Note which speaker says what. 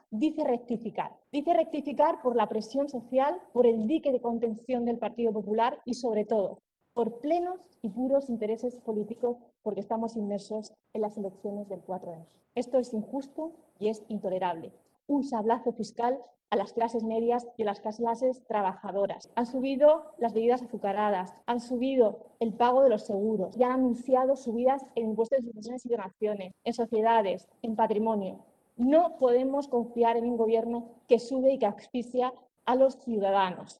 Speaker 1: dice rectificar. Dice rectificar por la presión social, por el dique de contención del Partido Popular y, sobre todo, por plenos y puros intereses políticos, porque estamos inmersos en las elecciones del 4 de enero. Esto es injusto y es intolerable. Un sablazo fiscal a las clases medias y a las clases trabajadoras. Han subido las bebidas azucaradas, han subido el pago de los seguros y han anunciado subidas en impuestos de sucesiones y donaciones, en sociedades, en patrimonio. No podemos confiar en un gobierno que sube y que asfixia a los ciudadanos.